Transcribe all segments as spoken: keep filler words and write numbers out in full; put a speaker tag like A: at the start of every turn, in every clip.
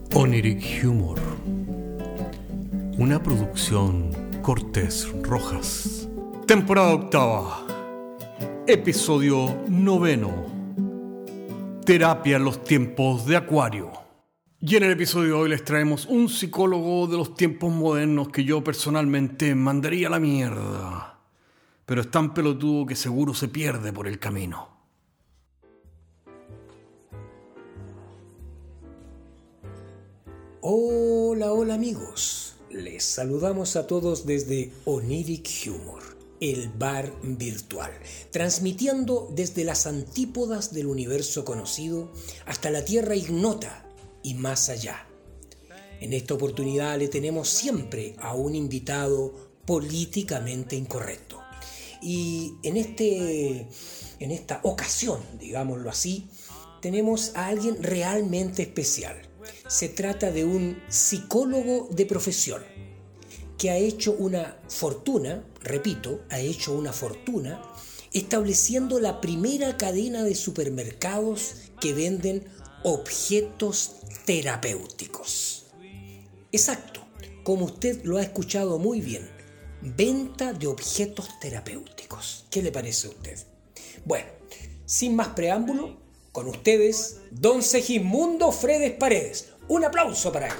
A: Oniric Humor, una producción Cortés Rojas. Temporada octava, episodio noveno, terapia en los tiempos de Acuario. Y en el episodio de hoy les traemos un psicólogo de los tiempos modernos que yo personalmente mandaría a la mierda, pero es tan pelotudo que seguro se pierde por el camino.
B: Hola, hola amigos, les saludamos a todos desde Oniric Humor, el bar virtual, transmitiendo desde las antípodas del universo conocido hasta la tierra ignota y más allá. En esta oportunidad le tenemos siempre a un invitado políticamente incorrecto. Y en, este, en esta ocasión, digámoslo así, tenemos a alguien realmente especial. Se trata de un psicólogo de profesión que ha hecho una fortuna, repito, ha hecho una fortuna estableciendo la primera cadena de supermercados que venden objetos terapéuticos. Exacto, como usted lo ha escuchado muy bien, venta de objetos terapéuticos. ¿Qué le parece a usted? Bueno, sin más preámbulo, con ustedes, don Segismundo Fredes Paredes. Un aplauso para él.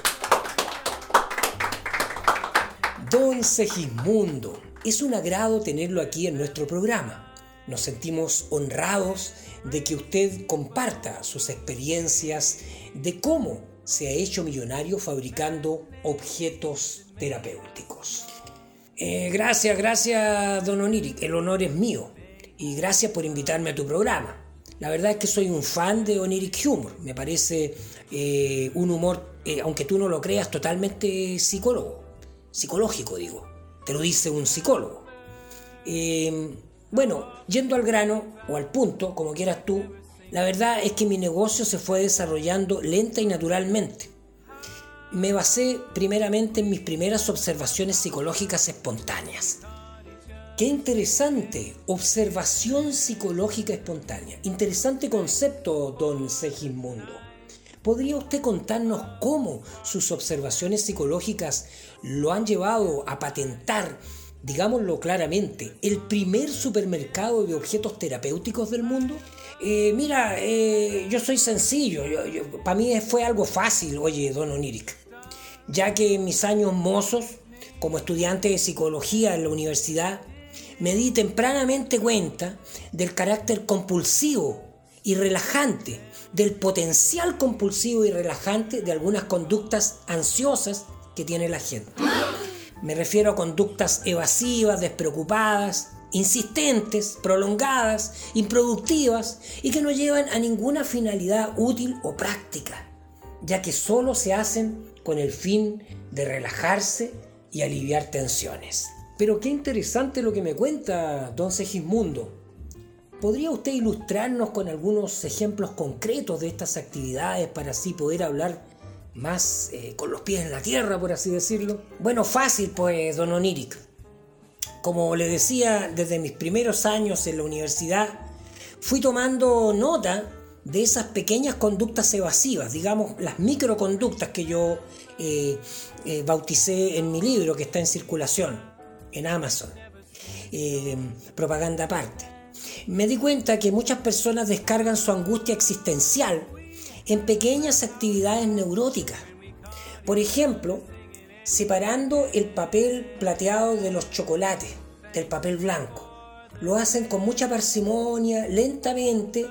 B: Don Segismundo, es un agrado tenerlo aquí en nuestro programa. Nos sentimos honrados de que usted comparta sus experiencias de cómo se ha hecho millonario fabricando objetos terapéuticos. Eh, gracias, gracias, don Oniric. El honor es mío. Y gracias por invitarme a tu programa. La verdad es que soy un fan de Oniric Humor. Me parece eh, un humor, eh, aunque tú no lo creas, totalmente psicólogo. Psicológico, digo. Te lo dice un psicólogo. Eh, bueno, yendo al grano, o al punto, como quieras tú, la verdad es que mi negocio se fue desarrollando lenta y naturalmente. Me basé primeramente en mis primeras observaciones psicológicas espontáneas. ¡Qué interesante! Observación psicológica espontánea. Interesante concepto, don Segismundo. ¿Podría usted contarnos cómo sus observaciones psicológicas lo han llevado a patentar, digámoslo claramente, el primer supermercado de objetos terapéuticos del mundo? Eh, mira, eh, yo soy sencillo. Yo, yo, para mí fue algo fácil, oye, don Oniric. Ya que en mis años mozos, como estudiante de psicología en la universidad, me di tempranamente cuenta del carácter compulsivo y relajante, del potencial compulsivo y relajante de algunas conductas ansiosas que tiene la gente. Me refiero a conductas evasivas, despreocupadas, insistentes, prolongadas, improductivas y que no llevan a ninguna finalidad útil o práctica, ya que solo se hacen con el fin de relajarse y aliviar tensiones. Pero qué interesante lo que me cuenta don Segismundo. ¿Podría usted ilustrarnos con algunos ejemplos concretos de estas actividades para así poder hablar más eh, con los pies en la tierra, por así decirlo? Bueno, fácil pues, don Oniric. Como le decía, desde mis primeros años en la universidad, fui tomando nota de esas pequeñas conductas evasivas, digamos, las microconductas que yo eh, eh, bauticé en mi libro que está en circulación en Amazon, eh, propaganda aparte. Me di cuenta que muchas personas descargan su angustia existencial en pequeñas actividades neuróticas. Por ejemplo, separando el papel plateado de los chocolates del papel blanco. Lo hacen con mucha parsimonia, lentamente,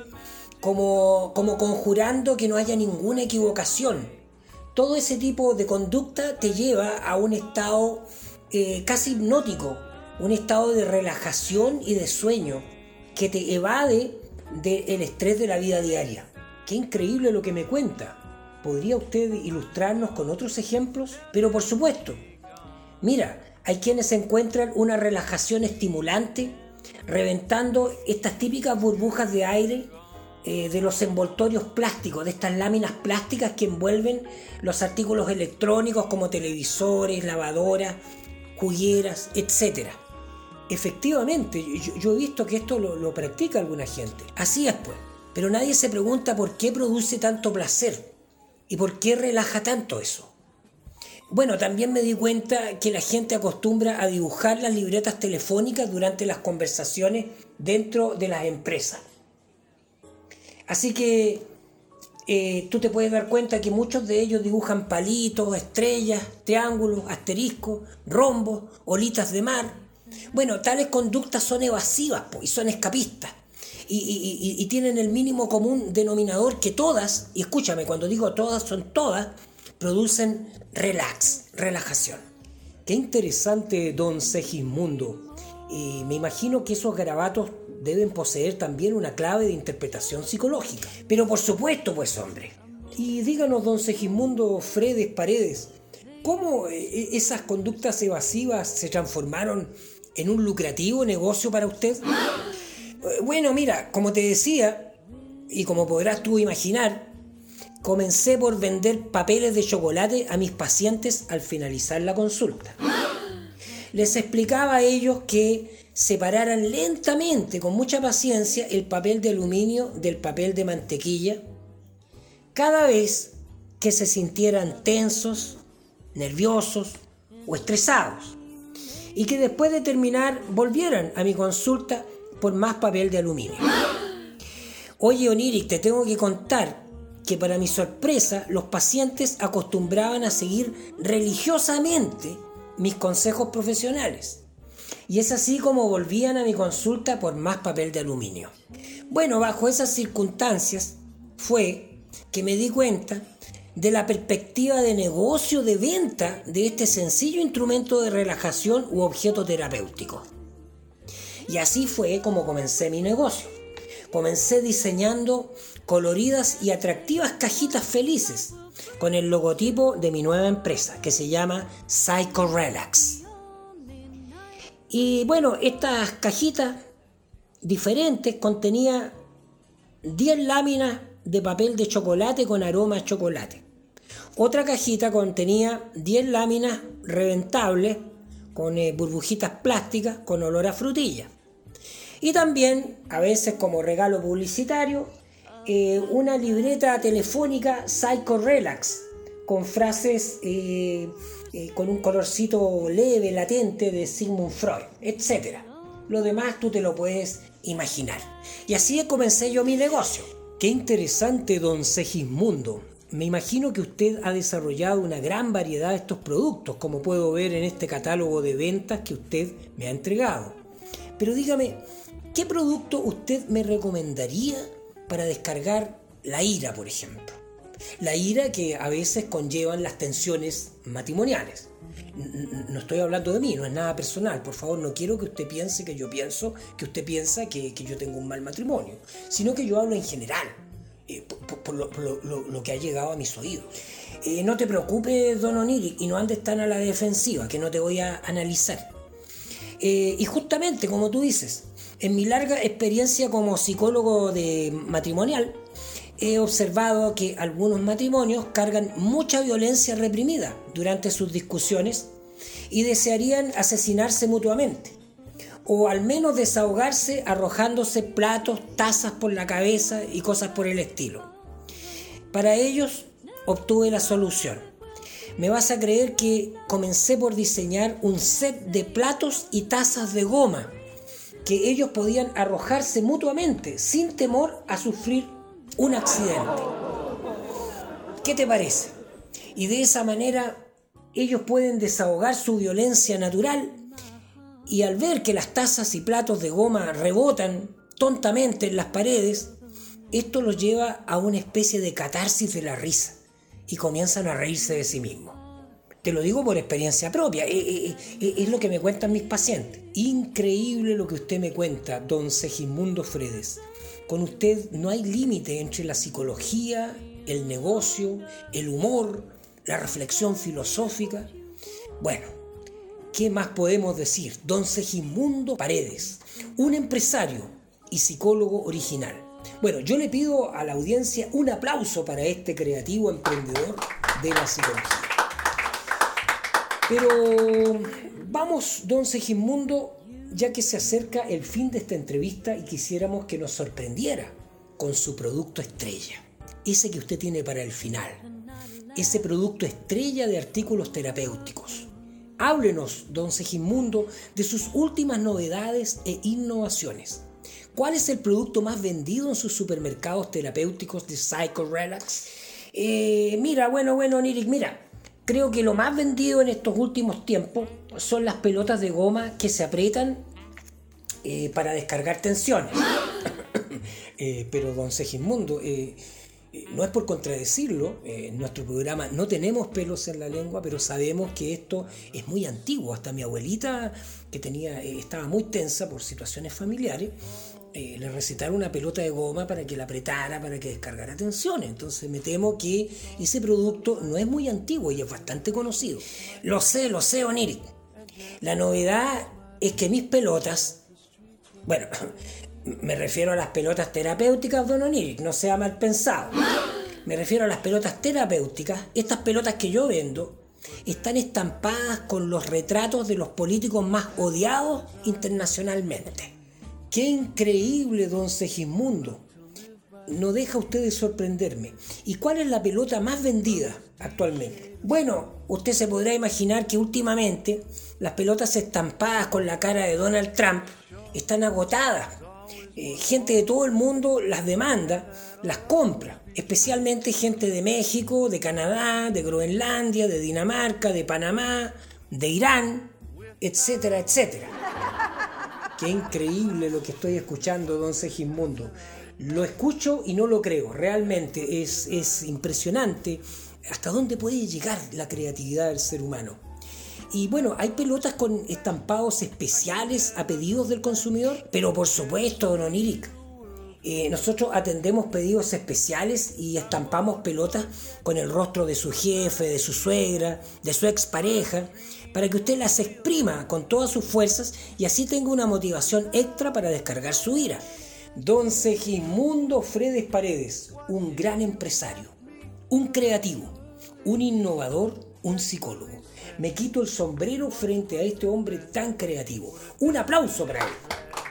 B: como, como conjurando que no haya ninguna equivocación. Todo ese tipo de conducta te lleva a un estado eh, casi hipnótico, un estado de relajación y de sueño que te evade del estrés de la vida diaria. ¡Qué increíble lo que me cuenta! ¿Podría usted ilustrarnos con otros ejemplos? Pero por supuesto, mira, hay quienes encuentran una relajación estimulante reventando estas típicas burbujas de aire eh, de los envoltorios plásticos, de estas láminas plásticas que envuelven los artículos electrónicos como televisores, lavadoras, jugueras, etcétera. Efectivamente, yo, yo he visto que esto lo, lo practica alguna gente. Así es, pues. Pero nadie se pregunta por qué produce tanto placer. ¿Y por qué relaja tanto eso? Bueno, también me di cuenta que la gente acostumbra a dibujar las libretas telefónicas durante las conversaciones dentro de las empresas. Así que eh, tú te puedes dar cuenta que muchos de ellos dibujan palitos, estrellas, triángulos, asteriscos, rombos, olitas de mar. Bueno, tales conductas son evasivas po, y son escapistas. Y, y, y, y tienen el mínimo común denominador que todas, y escúchame, cuando digo todas, son todas, producen relax, relajación. Qué interesante, don Segismundo. Eh, me imagino que esos garabatos deben poseer también una clave de interpretación psicológica. Pero por supuesto, pues hombre. Y díganos, don Segismundo Fredes Paredes, ¿cómo eh, esas conductas evasivas se transformaron en un lucrativo negocio para usted? Bueno, mira, como te decía, y como podrás tú imaginar, comencé por vender papeles de chocolate a mis pacientes al finalizar la consulta. Les explicaba a ellos que separaran lentamente, con mucha paciencia, el papel de aluminio del papel de mantequilla cada vez que se sintieran tensos, nerviosos o estresados, y que después de terminar volvieran a mi consulta por más papel de aluminio. Oye, Oniric, te tengo que contar que para mi sorpresa los pacientes acostumbraban a seguir religiosamente mis consejos profesionales. Y es así como volvían a mi consulta por más papel de aluminio. Bueno, bajo esas circunstancias fue que me di cuenta de la perspectiva de negocio de venta de este sencillo instrumento de relajación u objeto terapéutico. Y así fue como comencé mi negocio. Comencé diseñando coloridas y atractivas cajitas felices con el logotipo de mi nueva empresa, que se llama Psycho-Relax. Y bueno, estas cajitas diferentes contenían diez láminas de papel de chocolate con aroma a chocolate. Otra cajita contenía diez láminas reventables con eh, burbujitas plásticas con olor a frutilla. Y también, a veces como regalo publicitario, eh, una libreta telefónica Psycho-Relax con frases eh, eh, con un colorcito leve, latente de Sigmund Freud, etcétera. Lo demás tú te lo puedes imaginar. Y así comencé yo mi negocio. Qué interesante, don Segismundo. Me imagino que usted ha desarrollado una gran variedad de estos productos, como puedo ver en este catálogo de ventas que usted me ha entregado. Pero dígame, ¿qué producto usted me recomendaría para descargar la ira, por ejemplo? La ira que a veces conllevan las tensiones matrimoniales. No estoy hablando de mí, no es nada personal. Por favor, no quiero que usted piense que yo pienso, que usted piensa que, que yo tengo un mal matrimonio, sino que yo hablo en general, eh, por, por, lo, por lo, lo que ha llegado a mis oídos. Eh, no te preocupes, don Oniric, y no andes tan a la defensiva, que no te voy a analizar. Eh, y justamente, como tú dices, en mi larga experiencia como psicólogo de matrimonial, he observado que algunos matrimonios cargan mucha violencia reprimida durante sus discusiones y desearían asesinarse mutuamente, o al menos desahogarse arrojándose platos, tazas por la cabeza y cosas por el estilo. Para ellos obtuve la solución. Me vas a creer que comencé por diseñar un set de platos y tazas de goma que ellos podían arrojarse mutuamente sin temor a sufrir un accidente. ¿Qué te parece? Y de esa manera ellos pueden desahogar su violencia natural, y al ver que las tazas y platos de goma rebotan tontamente en las paredes, esto los lleva a una especie de catarsis de la risa y comienzan a reírse de sí mismos. Te lo digo por experiencia propia, es, es, es lo que me cuentan mis pacientes. Increíble lo que usted me cuenta, don Segismundo Fredes. Con usted no hay límite entre la psicología, el negocio, el humor, la reflexión filosófica. Bueno, ¿qué más podemos decir? Don Segismundo Paredes, un empresario y psicólogo original. Bueno, yo le pido a la audiencia un aplauso para este creativo emprendedor de la psicología. Pero vamos, don Segismundo, ya que se acerca el fin de esta entrevista y quisiéramos que nos sorprendiera con su producto estrella, ese que usted tiene para el final. ese producto estrella de artículos terapéuticos. Háblenos, don Segismundo, de sus últimas novedades e innovaciones. ¿Cuál es el producto más vendido en sus supermercados terapéuticos de PsychoRelax? Eh, mira, bueno, bueno, Niric, mira, creo que lo más vendido en estos últimos tiempos son las pelotas de goma que se aprietan eh, para descargar tensiones. eh, pero, don Segismundo, eh, no es por contradecirlo, eh, en nuestro programa no tenemos pelos en la lengua, pero sabemos que esto es muy antiguo. Hasta mi abuelita, que tenía, eh, estaba muy tensa por situaciones familiares, eh, le recetaron una pelota de goma para que la apretara, para que descargara tensiones. Entonces me temo que ese producto no es muy antiguo y es bastante conocido. Lo sé, lo sé, Oniric. La novedad es que mis pelotas, bueno, me refiero a las pelotas terapéuticas, don Oniric, no sea mal pensado. Me refiero a las pelotas terapéuticas. Estas pelotas que yo vendo están estampadas con los retratos de los políticos más odiados internacionalmente. ¡Qué increíble, don Segismundo! No deja usted de sorprenderme. ¿Y cuál es la pelota más vendida actualmente? Bueno, usted se podrá imaginar que últimamente las pelotas estampadas con la cara de Donald Trump están agotadas. Eh, gente de todo el mundo las demanda, las compra, especialmente gente de México, de Canadá, de Groenlandia, de Dinamarca, de Panamá, de Irán, etcétera, etcétera. Qué increíble lo que estoy escuchando, don Segismundo. Lo escucho y no lo creo, realmente es, es impresionante hasta dónde puede llegar la creatividad del ser humano. Y bueno, hay pelotas con estampados especiales a pedidos del consumidor, pero por supuesto, don Oniric, eh, nosotros atendemos pedidos especiales y estampamos pelotas con el rostro de su jefe, de su suegra, de su expareja, para que usted las exprima con todas sus fuerzas y así tenga una motivación extra para descargar su ira. Don Segismundo Fredes Paredes, un gran empresario, un creativo, un innovador, un psicólogo. Me quito el sombrero frente a este hombre tan creativo. Un aplauso para él.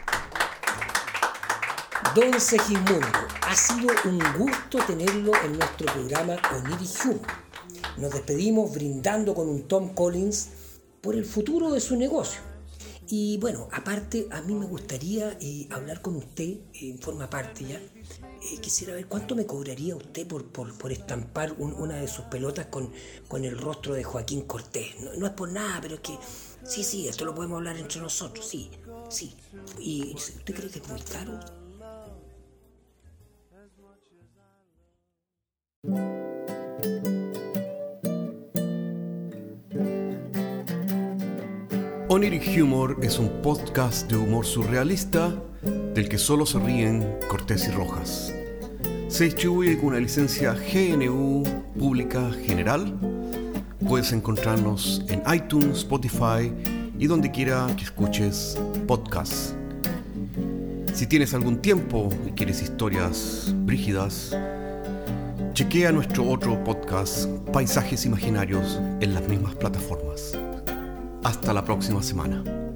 B: Don Segismundo, ha sido un gusto tenerlo en nuestro programa Oniric Humor. Nos despedimos brindando con un Tom Collins por el futuro de su negocio. Y bueno, aparte, a mí me gustaría eh, hablar con usted eh, en forma aparte ya. Eh, quisiera ver cuánto me cobraría usted por, por, por estampar un, una de sus pelotas con, con el rostro de Joaquín Cortés. No, no es por nada, pero es que sí, sí, esto lo podemos hablar entre nosotros, sí, sí. ¿Y usted cree que es muy caro?
A: Oniric Humor es un podcast de humor surrealista del que solo se ríen Cortés y Rojas. Se distribuye con una licencia G N U Pública General. Puedes encontrarnos en iTunes, Spotify y donde quiera que escuches podcasts. Si tienes algún tiempo y quieres historias brígidas, chequea nuestro otro podcast, Paisajes Imaginarios, en las mismas plataformas. Hasta la próxima semana.